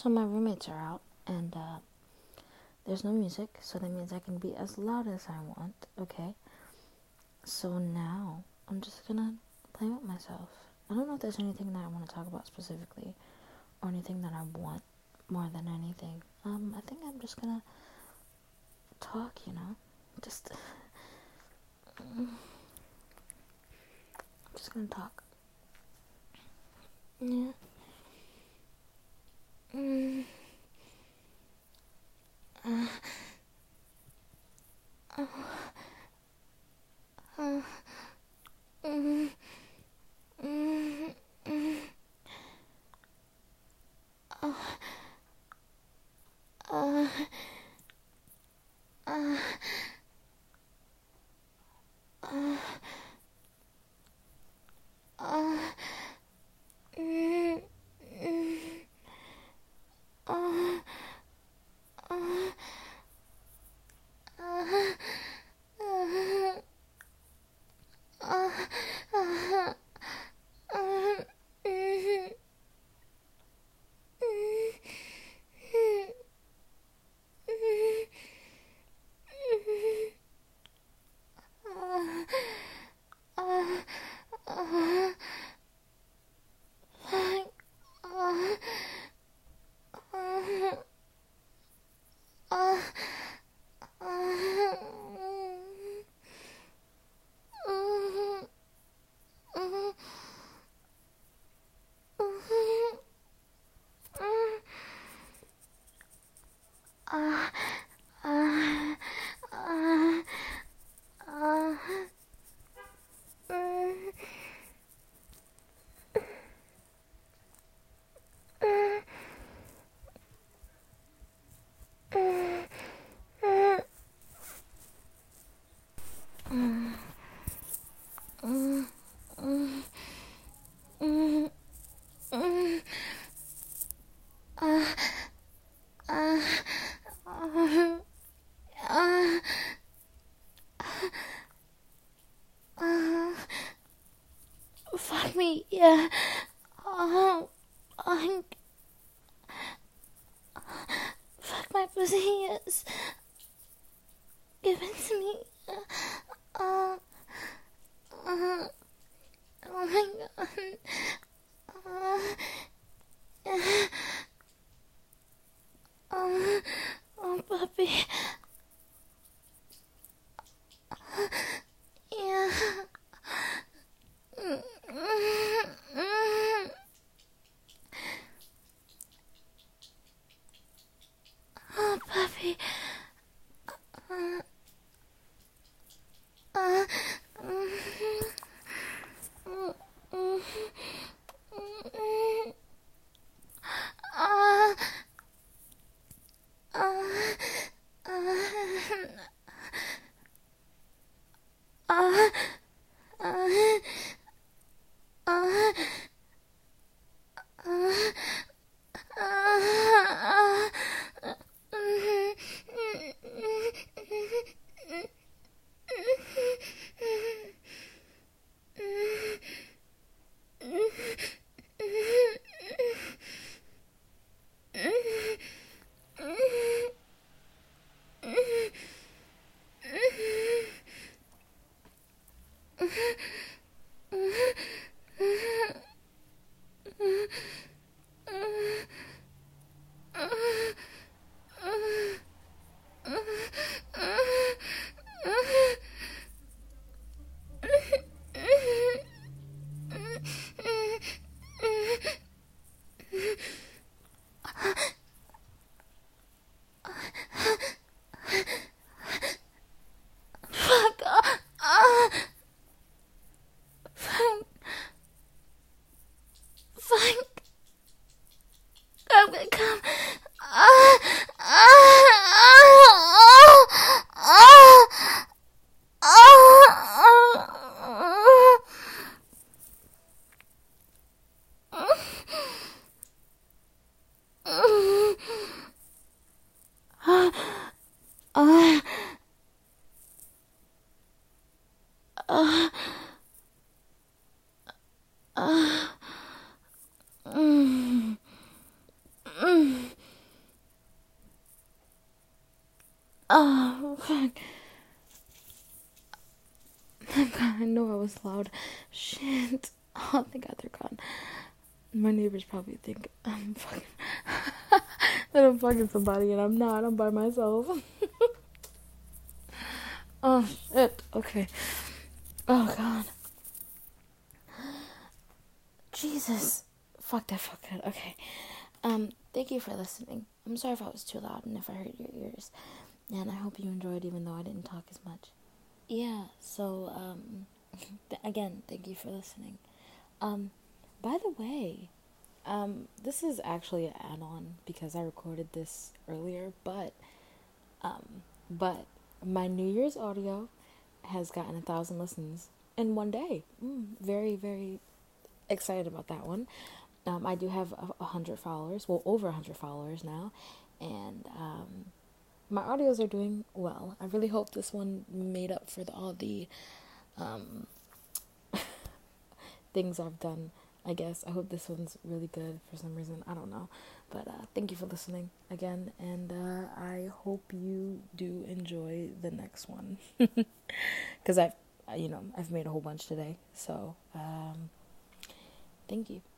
So my roommates are out, and there's no music, so that means I can be as loud as I want, okay? So now, I'm just gonna play with myself. I don't know if there's anything that I want to talk about specifically, or anything that I want more than anything. I think I'm just gonna talk, Just, I'm just gonna talk. Yeah. Mm. Uh, uh, uh, mm, mm, mm, uh, uh, uh, uh, uh, mm, mm, uh, uh, uh, uh, uh, fuck me, yeah. Oh, fuck my pussy, yes. Give it to me. Uh, uh, oh my god. Oh, puppy. Yeah. Oh, puppy. Fuck. Fuck. Fuck. Come. Mm. Oh, fuck. God, I know I was loud. Shit. Oh, thank God they're gone. My neighbors probably think I'm fucking that I'm fucking somebody, and I'm not. I'm by myself. Oh shit. Okay. Oh God. Jesus. Fuck that. Fuck that. Okay. Thank you for listening. I'm sorry if I was too loud and if I hurt your ears. And I hope you enjoyed, even though I didn't talk as much. Yeah. So again, thank you for listening. By the way, this is actually an add-on because I recorded this earlier, but my New Year's audio has gotten 1,000 listens in one day. Very, very excited about that one. I do have 100 followers, well, over 100 followers now, and my audios are doing well. I really hope this one made up for all the things I've done. I guess I hope this one's really good for some reason. I don't know, but thank you for listening again, and I hope you do enjoy the next one because I've made a whole bunch today. So thank you.